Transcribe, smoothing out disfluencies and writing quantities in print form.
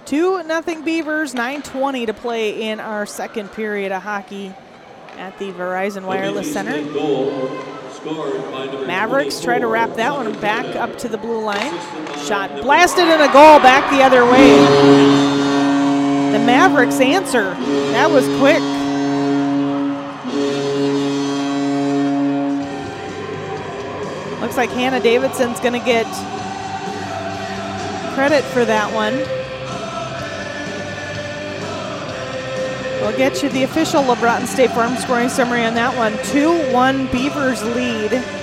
2-0 Beavers, 9:20 to play in our second period of hockey at the Verizon Wireless Center. Mavericks try to wrap that one back up to the blue line. Shot blasted and a goal back the other way. The Mavericks answer. That was quick. Looks like Hannah Davidson's going to get credit for that one. We'll get you the official LeBron State Farm scoring summary on that one. 2-1 Beavers lead.